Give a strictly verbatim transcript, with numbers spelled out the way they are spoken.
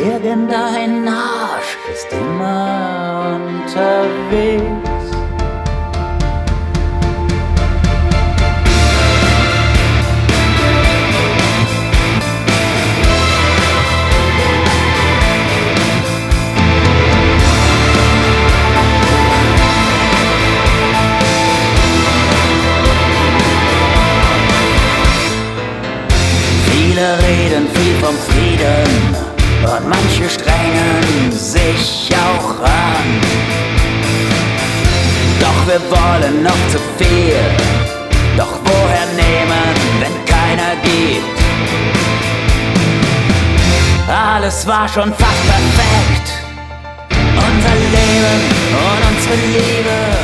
Irgendein Arsch ist immer unterwegs. Viele reden viel vom Frieden und manche strengen sich auch an. Doch wir wollen noch zu viel, doch woher nehmen, wenn keiner gibt? Alles war schon fast perfekt, unser Leben und unsere Liebe.